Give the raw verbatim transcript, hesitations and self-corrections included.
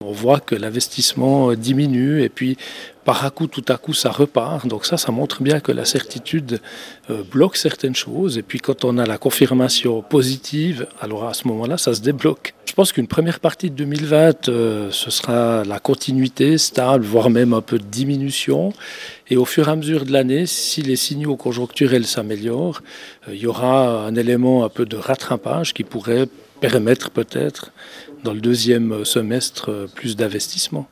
On voit que l'investissement diminue et puis par à coup, tout à coup, ça repart. Donc ça, ça montre bien que la certitude euh, bloque certaines choses. Et puis quand on a la confirmation positive, alors à ce moment-là, ça se débloque. Je pense qu'une première partie de deux mille vingt, euh, ce sera la continuité stable, voire même un peu de diminution. Et au fur et à mesure de l'année, si les signaux conjoncturels s'améliorent, euh, il y aura un élément un peu de rattrapage qui pourrait permettre peut-être dans le deuxième semestre plus d'investissement.